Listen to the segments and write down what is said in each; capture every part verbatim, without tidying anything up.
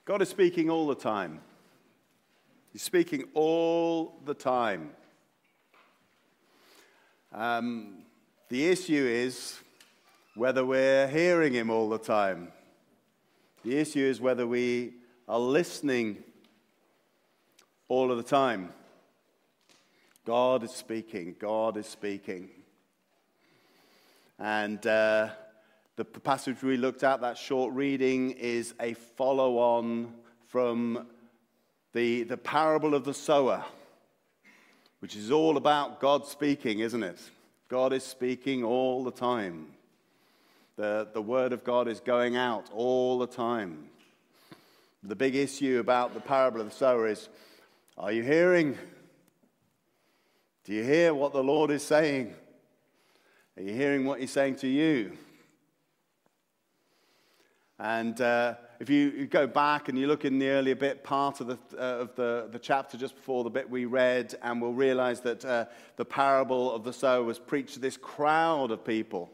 God is speaking all the time. He's speaking all the time. Um, the issue is whether we're hearing him all the time. The issue is whether we are listening all of the time. God is speaking. God is speaking. And uh, the passage we looked at, that short reading, is a follow-on from the, the parable of the sower, which is all about God speaking, isn't it? God is speaking all the time. The, the word of God is going out all the time. The big issue about the parable of the sower is, are you hearing? Do you hear what the Lord is saying? Are you hearing what he's saying to you? And uh, if you, you go back and you look in the earlier bit, part of the uh, of the, the chapter just before the bit we read, and we'll realize that uh, the parable of the sower was preached to this crowd of people.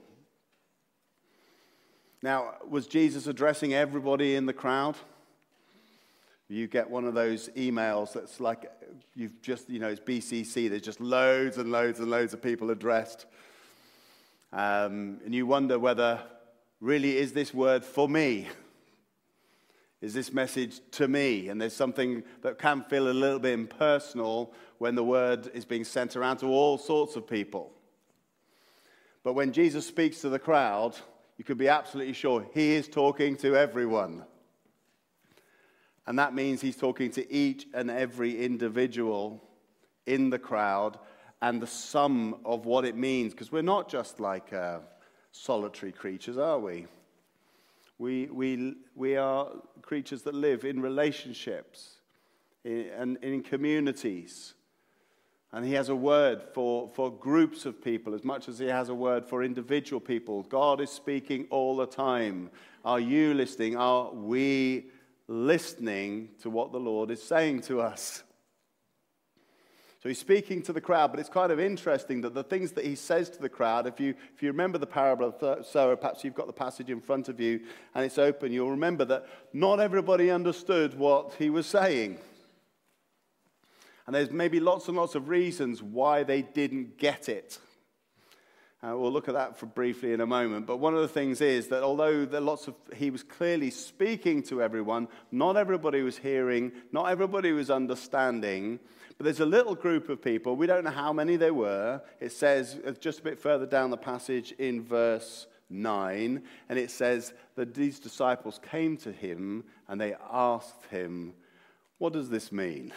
Now, was Jesus addressing everybody in the crowd? You get one of those emails that's like, you've just, you know, it's B C C, there's just loads and loads and loads of people addressed. Um, and you wonder whether, really, is this word for me? Is this message to me? And there's something that can feel a little bit impersonal when the word is being sent around to all sorts of people. But when Jesus speaks to the crowd, you can be absolutely sure he is talking to everyone. And that means he's talking to each and every individual in the crowd and the sum of what it means. Because we're not just like uh, solitary creatures, are we? We, we, we are creatures that live in relationships in, and in communities. And he has a word for, for groups of people as much as he has a word for individual people. God is speaking all the time. Are you listening? Are we listening to what the Lord is saying to us? So he's speaking to the crowd, but it's kind of interesting that the things that he says to the crowd, if you if you remember the parable of the sower, perhaps you've got the passage in front of you and it's open, you'll remember that not everybody understood what he was saying. And there's maybe lots and lots of reasons why they didn't get it. Uh, we'll look at that for briefly in a moment. But one of the things is that although there lots of, he was clearly speaking to everyone, not everybody was hearing, not everybody was understanding. But there's a little group of people, we don't know how many there were. It says just a bit further down the passage in verse nine, and it says that these disciples came to him and they asked him, what does this mean?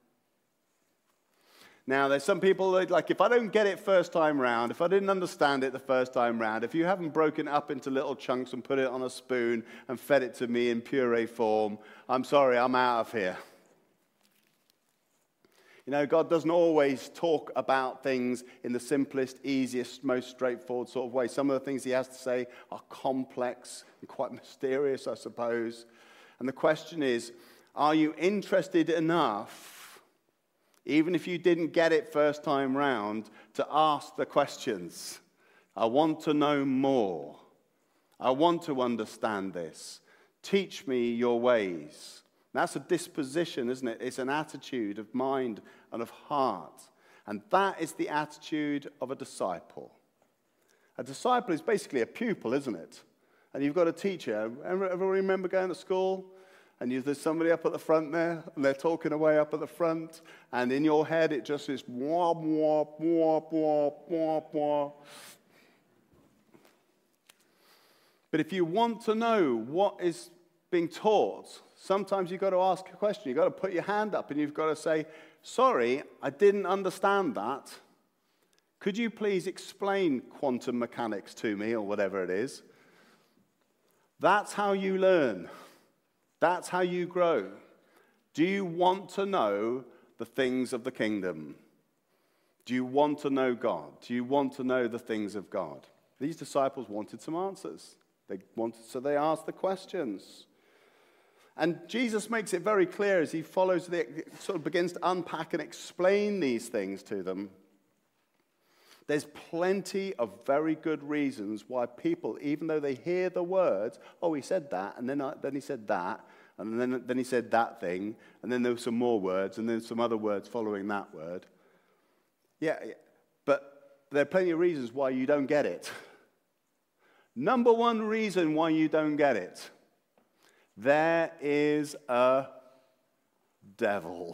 Now, there's some people that, like, if I don't get it first time round, if I didn't understand it the first time round, if you haven't broken it up into little chunks and put it on a spoon and fed it to me in puree form, I'm sorry, I'm out of here. You know, God doesn't always talk about things in the simplest, easiest, most straightforward sort of way. Some of the things he has to say are complex and quite mysterious, I suppose. And the question is, are you interested enough, even if you didn't get it first time round, to ask the questions? I want to know more. I want to understand this. Teach me your ways. That's a disposition, isn't it? It's an attitude of mind and of heart. And that is the attitude of a disciple. A disciple is basically a pupil, isn't it? And you've got a teacher. Everyone remember going to school? And you, there's somebody up at the front there, and they're talking away up at the front. And in your head, it just is wah, wah, wah, wah, wah, wah. But if you want to know what is being taught, sometimes you've got to ask a question. You've got to put your hand up and you've got to say, sorry, I didn't understand that. Could you please explain quantum mechanics to me, or whatever it is? That's how you learn. That's how you grow. Do you want to know the things of the kingdom? Do you want to know God? Do you want to know the things of God? These disciples wanted some answers. They wanted, so they asked the questions. And Jesus makes it very clear as he follows, the, sort of begins to unpack and explain these things to them. There's plenty of very good reasons why people, even though they hear the words, oh, he said that, and then, I, then he said that, And then, then he said that thing, and then there were some more words, and then some other words following that word. Yeah, but there are plenty of reasons why you don't get it. Number one reason why you don't get it: there is a devil.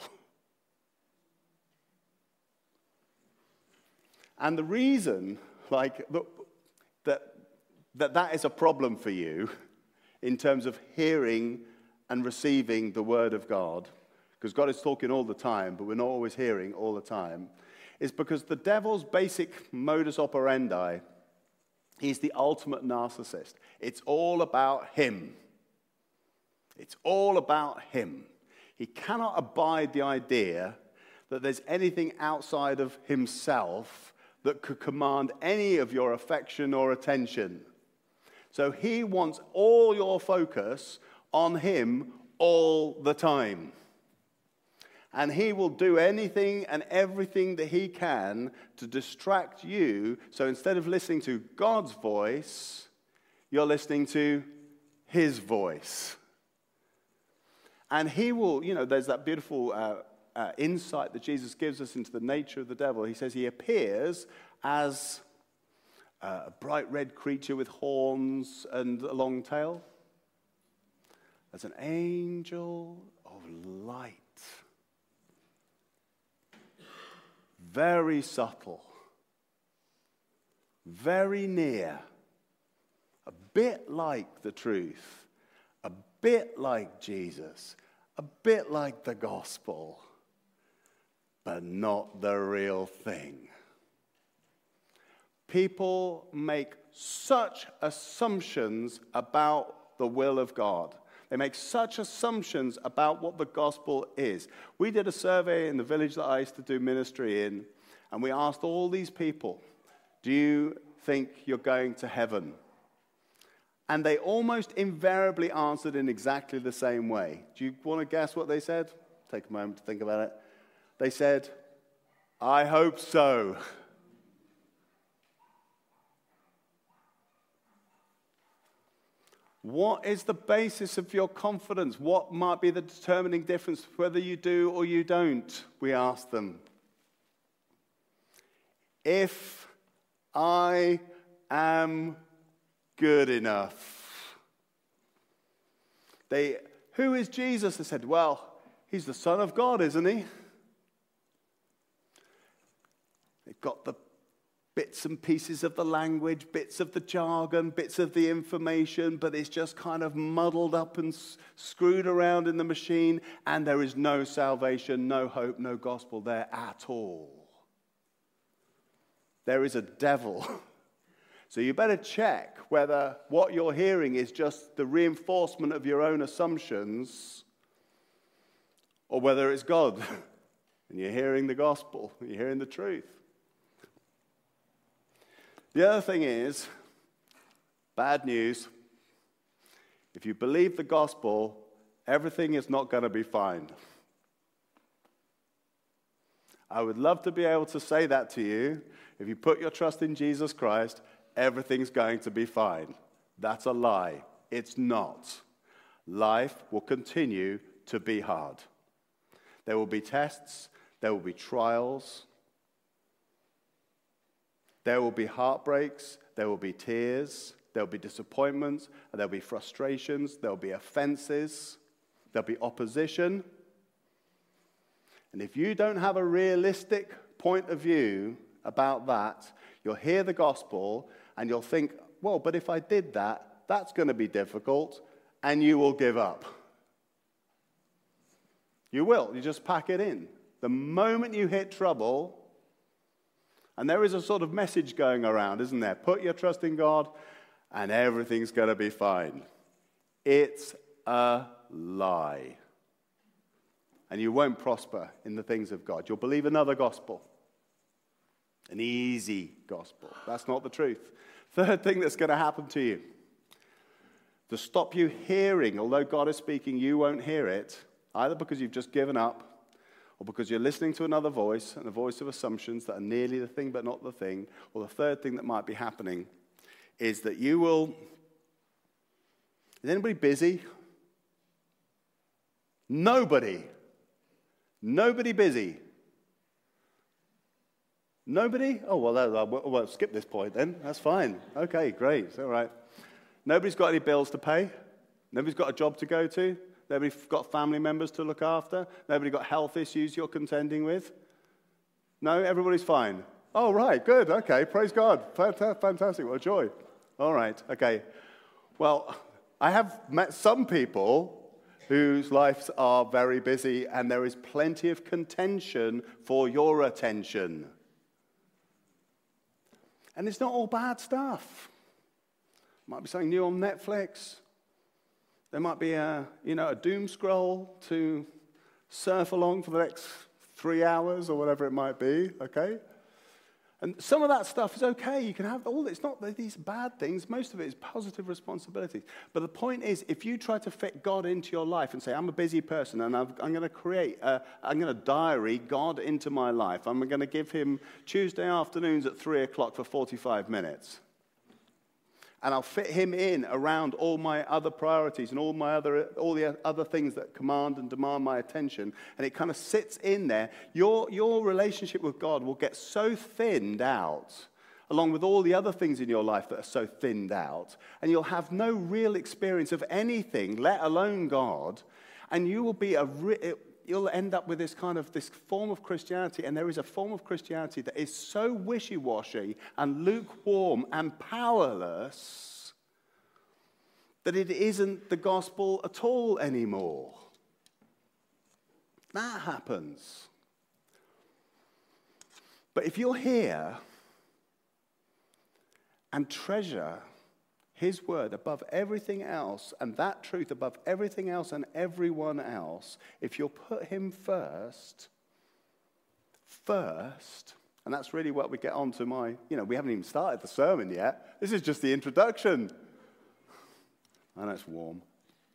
And the reason, like, that that that is a problem for you in terms of hearing and receiving the word of God, because God is talking all the time, but we're not always hearing all the time, is because the devil's basic modus operandi, he's the ultimate narcissist. It's all about him. It's all about him. He cannot abide the idea that there's anything outside of himself that could command any of your affection or attention. So he wants all your focus on him all the time. And he will do anything and everything that he can to distract you. So instead of listening to God's voice, you're listening to his voice. And he will, you know, there's that beautiful uh, uh, insight that Jesus gives us into the nature of the devil. He says he appears as uh, a bright red creature with horns and a long tail, as an angel of light. Very subtle, very near, a bit like the truth, a bit like Jesus, a bit like the gospel, but not the real thing. People make such assumptions about the will of God. They make such assumptions about what the gospel is. We did a survey in the village that I used to do ministry in, and we asked all these people, do you think you're going to heaven? And they almost invariably answered in exactly the same way. Do you want to guess what they said? Take a moment to think about it. They said, I hope so. What is the basis of your confidence? What might be the determining difference whether you do or you don't? We asked them. If I am good enough. They, who is Jesus? They said, well, he's the Son of God, isn't he? They've got the bits and pieces of the language, bits of the jargon, bits of the information, but it's just kind of muddled up and s- screwed around in the machine, and there is no salvation, no hope, no gospel there at all. There is a devil. So you better check whether what you're hearing is just the reinforcement of your own assumptions or whether it's God and you're hearing the gospel, you're hearing the truth. The other thing is, bad news, if you believe the gospel, everything is not going to be fine. I would love to be able to say that to you. If you put your trust in Jesus Christ, everything's going to be fine. That's a lie. It's not. Life will continue to be hard. There will be tests. There will be trials. There will be heartbreaks, there will be tears, there will be disappointments, there will be frustrations, there will be offenses, there will be opposition. And if you don't have a realistic point of view about that, you'll hear the gospel and you'll think, well, but if I did that, that's going to be difficult, and you will give up. You will. You just pack it in. The moment you hit trouble. And there is a sort of message going around, isn't there? Put your trust in God, and everything's going to be fine. It's a lie. And you won't prosper in the things of God. You'll believe another gospel. An easy gospel. That's not the truth. Third thing that's going to happen to you. To stop you hearing, although God is speaking, you won't hear it. Either because you've just given up, or because you're listening to another voice, and a voice of assumptions that are nearly the thing but not the thing. Or the third thing that might be happening is that you will... Is anybody busy? Nobody. Nobody busy. Nobody? Oh, well, that, well, well, skip this point then. That's fine. Okay, great. It's all right. Nobody's got any bills to pay. Nobody's got a job to go to. Nobody's got family members to look after. Nobody got health issues you're contending with. No, everybody's fine. Oh, right, good. Okay, praise God. Fantastic. What a joy. All right, okay. Well, I have met some people whose lives are very busy, and there is plenty of contention for your attention. And it's not all bad stuff. Might be something new on Netflix. There might be a, you know, a doom scroll to surf along for the next three hours or whatever it might be, okay? And some of that stuff is okay. You can have all, it's not these bad things. Most of it is positive responsibilities. But the point is, if you try to fit God into your life and say, I'm a busy person and I've, I'm going to create, a, I'm going to diary God into my life. I'm going to give him Tuesday afternoons at three o'clock for forty-five minutes. And I'll fit him in around all my other priorities and all my other, all the other things that command and demand my attention. And it kind of sits in there. Your, your relationship with God will get so thinned out, along with all the other things in your life that are so thinned out. And you'll have no real experience of anything, let alone God. And you will be a... Re- You'll end up with this kind of, this form of Christianity, and there is a form of Christianity that is so wishy-washy and lukewarm and powerless that it isn't the gospel at all anymore. That happens. But if you're here and treasure his word above everything else, and that truth above everything else and everyone else, if you'll put him first, first, and that's really what we get on to my, you know, we haven't even started the sermon yet. This is just the introduction. I know it's warm.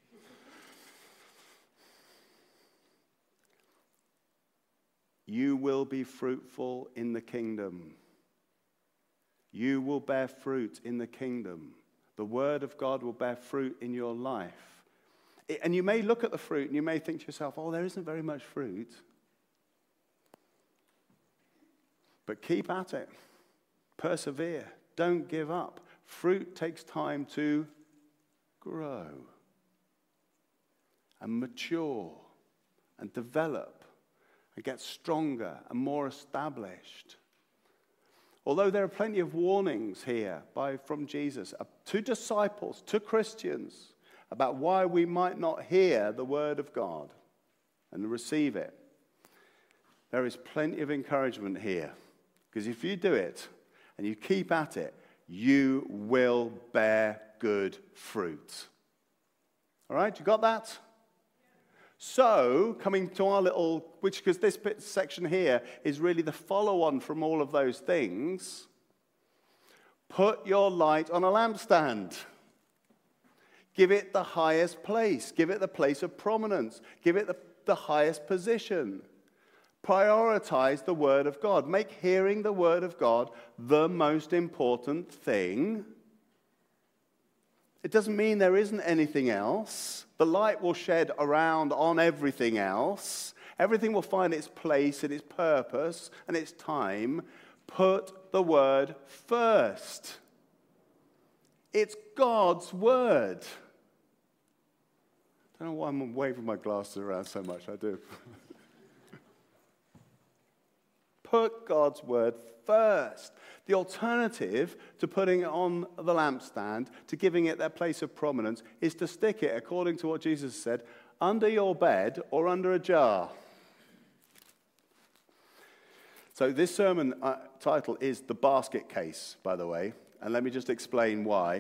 You will be fruitful in the kingdom. You will bear fruit in the kingdom. The word of God will bear fruit in your life. And you may look at the fruit and you may think to yourself, oh, there isn't very much fruit. But keep at it. Persevere. Don't give up. Fruit takes time to grow and mature and develop and get stronger and more established. Although there are plenty of warnings here by, from Jesus to disciples, to Christians, about why we might not hear the word of God and receive it, there is plenty of encouragement here. Because if you do it and you keep at it, you will bear good fruit. All right, you got that? So, coming to our little, which, because this bit, section here is really the follow-on from all of those things. Put your light on a lampstand. Give it the highest place. Give it the place of prominence. Give it the, the highest position. Prioritize the word of God. Make hearing the word of God the most important thing. It doesn't mean there isn't anything else. The light will shed around on everything else. Everything will find its place and its purpose and its time. Put the word first. It's God's word. I don't know why I'm waving my glasses around so much. I do. Put God's word first. The alternative to putting it on the lampstand, to giving it that place of prominence, is to stick it, according to what Jesus said, under your bed or under a jar. So this sermon uh, title is The Basket Case, by the way. And let me just explain why.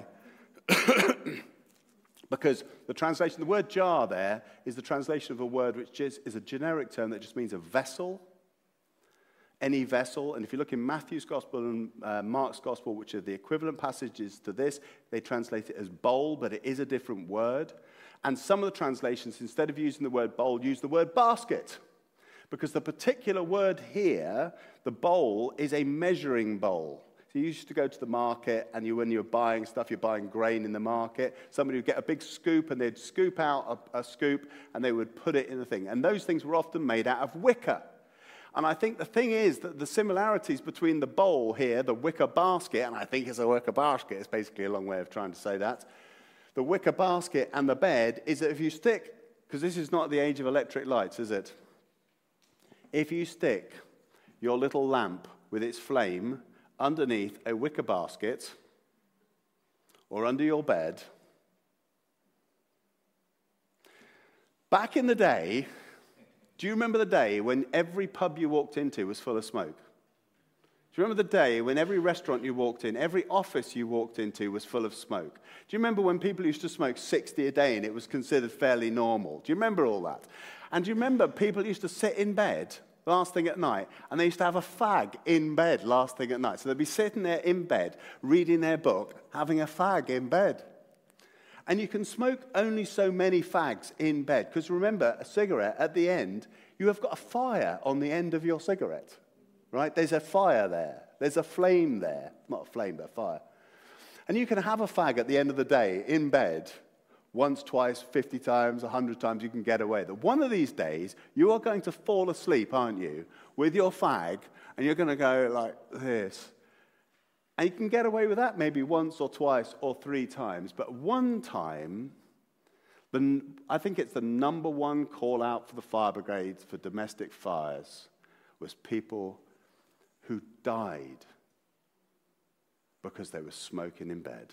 Because the translation, the word jar there, is the translation of a word which is, is a generic term that just means a vessel. Any vessel. And if you look in Matthew's Gospel and uh, Mark's Gospel, which are the equivalent passages to this, they translate it as bowl, but it is a different word. And some of the translations, instead of using the word bowl, use the word basket. Because the particular word here, the bowl, is a measuring bowl. So you used to go to the market, and you, when you were buying stuff, you're buying grain in the market. Somebody would get a big scoop, and they'd scoop out a, a scoop, and they would put it in the thing. And those things were often made out of wicker. And I think the thing is that the similarities between the bowl here, the wicker basket, and I think it's a wicker basket, it's basically a long way of trying to say that, the wicker basket and the bed is that if you stick, because this is not the age of electric lights, is it? If you stick your little lamp with its flame underneath a wicker basket or under your bed, back in the day, do you remember the day when every pub you walked into was full of smoke? Do you remember the day when every restaurant you walked in, every office you walked into was full of smoke? Do you remember when people used to smoke sixty a day and it was considered fairly normal? Do you remember all that? And do you remember people used to sit in bed last thing at night, and they used to have a fag in bed last thing at night. So they'd be sitting there in bed, reading their book, having a fag in bed. And you can smoke only so many fags in bed, because remember, a cigarette, at the end, you have got a fire on the end of your cigarette, right? There's a fire there. There's a flame there. Not a flame, but a fire. And you can have a fag at the end of the day in bed, once, twice, fifty times, a hundred times, you can get away. That one of these days, you are going to fall asleep, aren't you, with your fag, and you're going to go like this. And you can get away with that maybe once or twice or three times. But one time, the, I think it's the number one call out for the fire brigades for domestic fires was people who died because they were smoking in bed.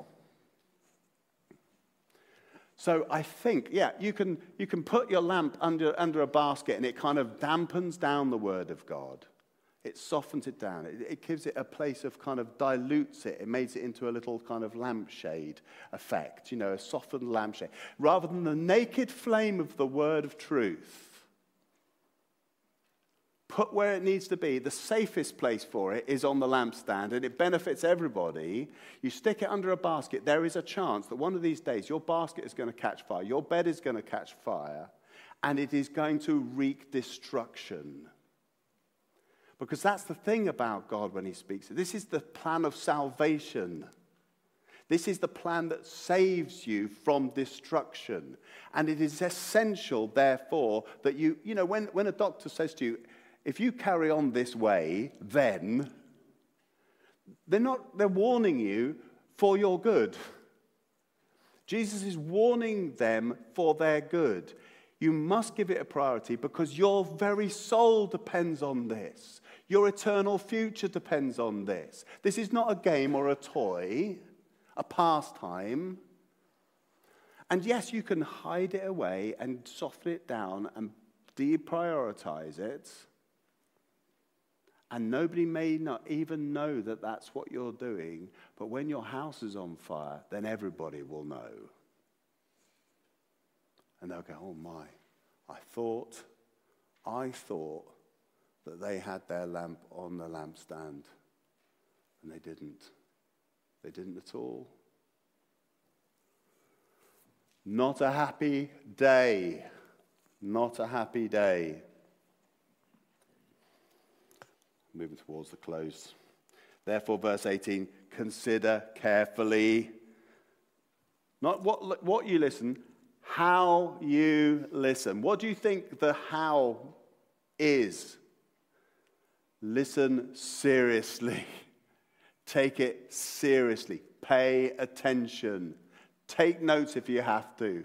So I think, yeah, you can, you can put your lamp under, under a basket and it kind of dampens down the word of God. It softens it down. It, it gives it a place of kind of dilutes it. It makes it into a little kind of lampshade effect, you know, a softened lampshade. Rather than the naked flame of the word of truth, put where it needs to be. The safest place for it is on the lampstand, and it benefits everybody. You stick it under a basket. There is a chance that one of these days your basket is going to catch fire, your bed is going to catch fire, and it is going to wreak destruction. Because that's the thing about God when he speaks. This is the plan of salvation. This is the plan that saves you from destruction. And it is essential, therefore, that you, you know, when, when a doctor says to you, if you carry on this way, then, they're not, they're warning you for your good. Jesus is warning them for their good. You must give it a priority because your very soul depends on this. Your eternal future depends on this. This is not a game or a toy, a pastime. And yes, you can hide it away and soften it down and deprioritize it. And nobody may not even know that that's what you're doing. But when your house is on fire, then everybody will know. And they'll go, oh my, I thought, I thought that they had their lamp on the lampstand. And they didn't. They didn't at all. Not a happy day. Not a happy day. Moving towards the close. Therefore, verse eighteen, consider carefully, not what, what you listen, how you listen. What do you think the how is? Listen seriously. Take it seriously. Pay attention. Take notes if you have to.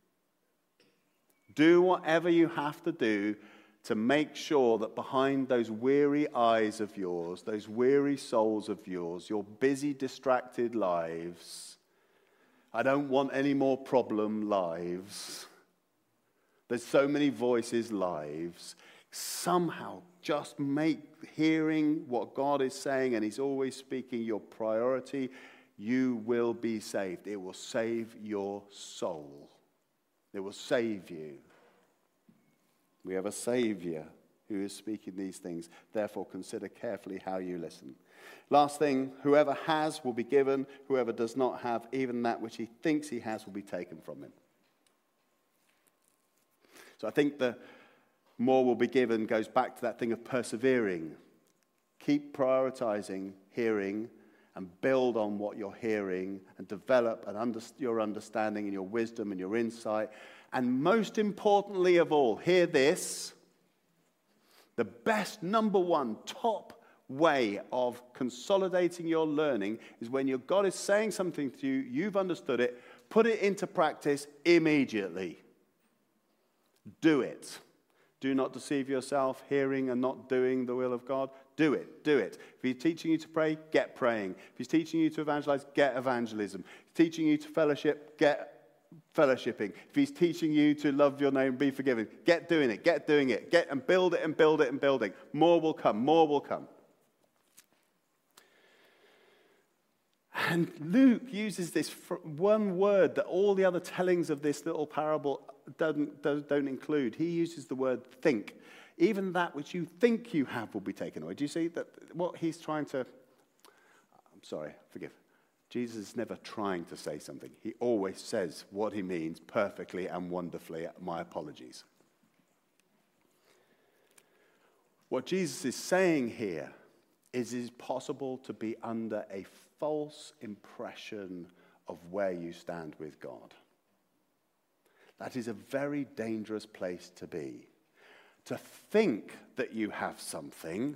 Do whatever you have to do to make sure that behind those weary eyes of yours, those weary souls of yours, your busy, distracted lives, I don't want any more problem lives. There's so many voices lives. Somehow just make hearing what God is saying, and he's always speaking, your priority. You will be saved. It will save your soul. It will save you. We have a Savior who is speaking these things. Therefore, consider carefully how you listen. Last thing, whoever has will be given. Whoever does not have, even that which he thinks he has will be taken from him. So I think the more will be given goes back to that thing of persevering. Keep prioritizing hearing and build on what you're hearing and develop and under, your understanding and your wisdom and your insight. And most importantly of all, hear this, the best number one top way of consolidating your learning is when your God is saying something to you, you've understood it, put it into practice immediately. Do it. Do not deceive yourself, hearing and not doing the will of God. Do it, do it. If he's teaching you to pray, get praying. If he's teaching you to evangelize, get evangelism. If he's teaching you to fellowship, get fellowshipping. If he's teaching you to love your neighbor and be forgiven, get doing it, get doing it. Get and build it and build it and building. More will come, more will come. And Luke uses this one word that all the other tellings of this little parable don't, don't include. He uses the word think. Even that which you think you have will be taken away. Do you see that what he's trying to... I'm sorry, forgive. Jesus is never trying to say something. He always says what he means perfectly and wonderfully. My apologies. What Jesus is saying here is it is possible to be under a false impression of where you stand with God. That is a very dangerous place to be. To think that you have something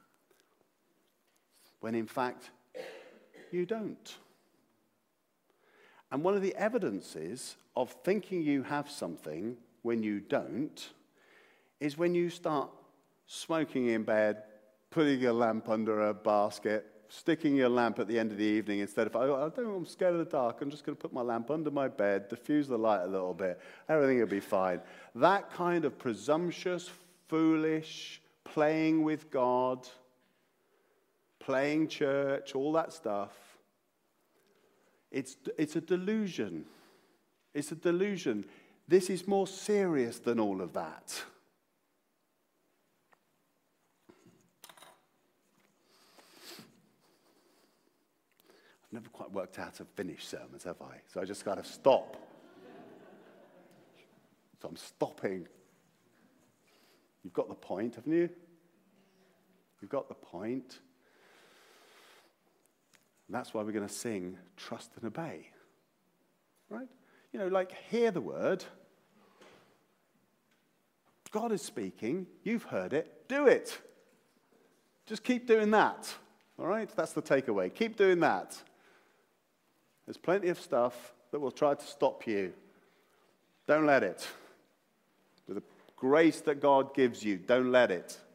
when in fact you don't. And one of the evidences of thinking you have something when you don't is when you start smoking in bed, putting your lamp under a basket, sticking your lamp at the end of the evening instead of, oh, I don't know, I'm scared of the dark, I'm just going to put my lamp under my bed, diffuse the light a little bit, everything will be fine. That kind of presumptuous, foolish, playing with God, playing church, all that stuff, it's, it's a delusion. It's a delusion. This is more serious than all of that. Never quite worked out how to finish sermons, have I? So I just got to stop. So I'm stopping. You've got the point, haven't you? You've got the point. And that's why we're going to sing Trust and Obey. Right? You know, like, hear the word. God is speaking. You've heard it. Do it. Just keep doing that. All right? That's the takeaway. Keep doing that. There's plenty of stuff that will try to stop you. Don't let it. With the grace that God gives you, don't let it.